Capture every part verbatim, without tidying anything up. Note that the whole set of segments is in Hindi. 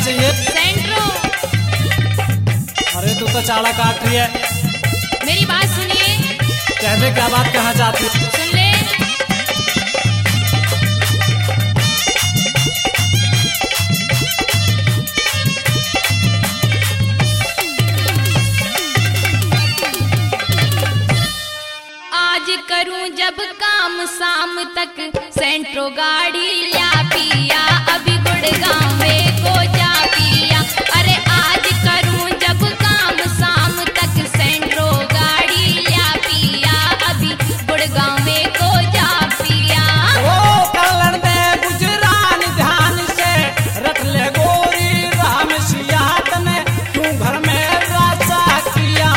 चाहिए? सेंट्रो। अरे तू तो चाड़ा काट रही है। मेरी बात सुनिए। कह दे क्या बात कहना चाहती है? सुन ले। आज करूं जब काम शाम तक सेंट्रो गाड़ी ला पिया, अभी गुड़गांव में को जा पिया। अरे आज करूं जब काम शाम तक सेंट्रो गाड़ी ला पिया, अभी गुड़गांव में को जा पिया। ओ कलर दे गुजरान ध्यान से रख ले गोरी राम सिया तने तू घर में राजा किया।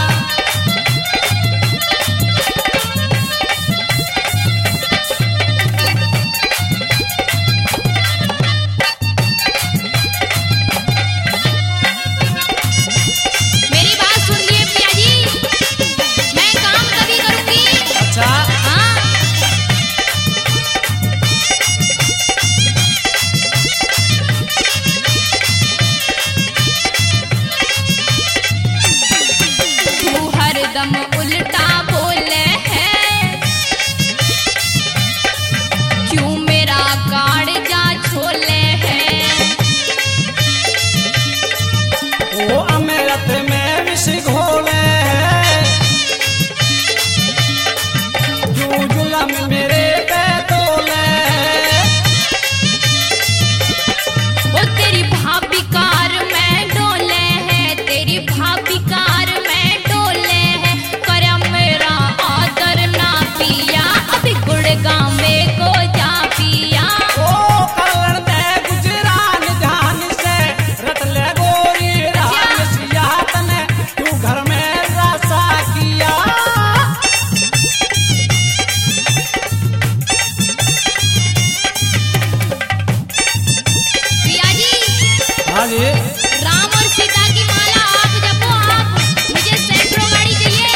मेरी बात सुन लिए पिया जी, मैं काम कभी करूंगी। अच्छा हाँ। तू हरदम उल्टा बोले है, क्यों मेरा कार्ड जा छोले है। वो अमृत में विष घोले जू जुलम मेरे पे तोले। वो तेरी भाभी कार में डोले है, तेरी भाभी कार में डोले है। करम मेरा आदर ना पिया, अभी गुड़गांव में को जा पिया। ओ कलर दे गुजरान ध्यान से रट ले गोरी राम सिया तने तू घर में रासा किया। पिया जी, हाँ जी राम और सीता की माला आप जपो आप, मुझे सेंट्रो गाड़ी चाहिए।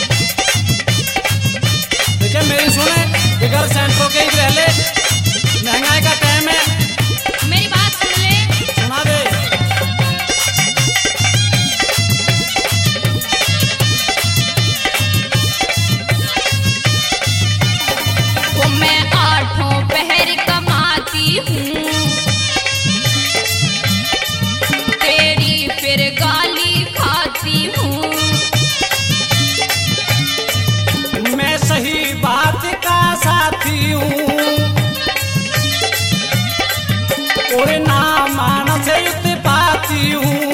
देखिए मेरी सुने बिगर सेंट्रो के ही रह ले, महंगाई का टाइम है। मेरी बात सुन ले। सुना दे। वो मैं आठों पहर कमाती हूँ, तेरी फिर गाली खाती हूँ। मैं सही बात का साथी हूँ और ना मानस युद्ध पाती हूँ।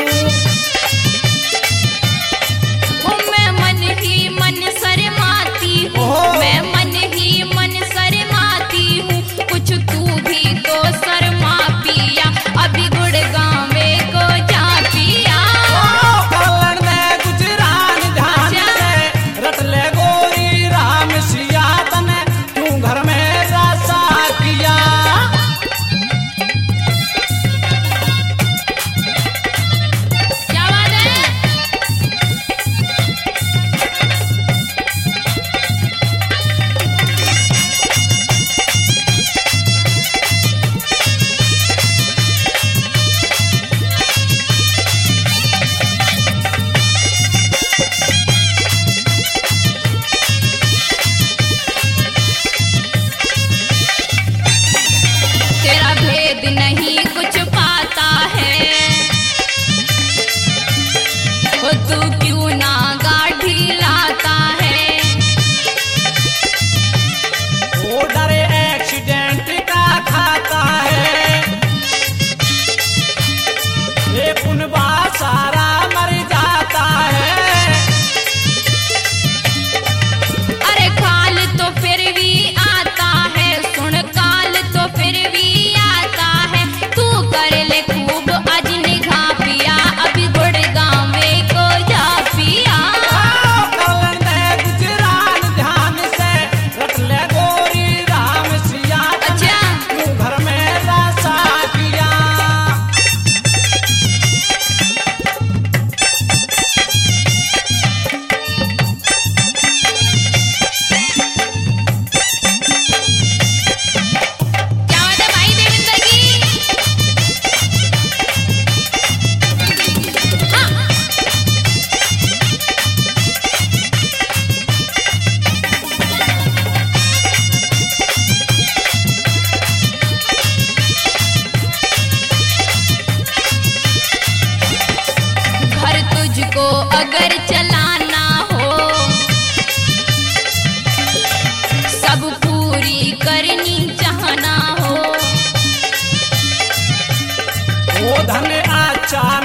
वो मैं मन ही मन शर्माती हूँ, ओहो। मैं मन ही मन शर्माती हूँ। कुछ तू भी तो शर्मा पिया, अभी गुड़गांव में को जा पिया। ओ कलर दे गुजरान ध्यान से रट ले गोरी राम सिया तने तू घर में रासा किया। अगर चलाना हो सब पूरी करनी चाहना हो। वो धन अचानक